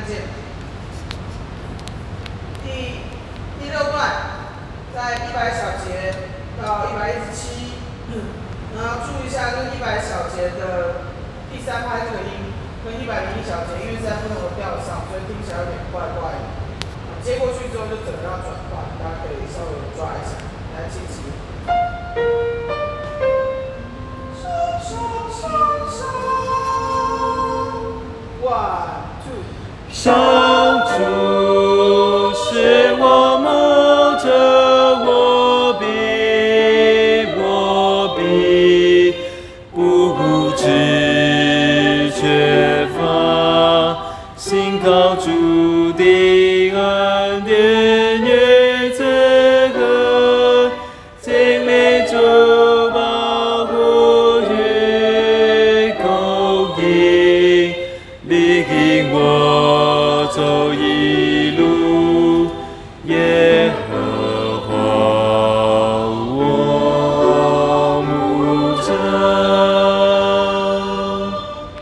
见。第六段，在100小节到117，然后注意一下这100小节的第3拍这个音，跟101小节，因为是在不同的调上，所以听起来有点怪怪的。接过去之后就整个要转换，大家可以稍微抓一下，来记起。1、2。 上主是我牧者，我必不致缺乏。信靠主的恩典与慈和，经历主保护与供应，领引我走一路，耶和华我牧者。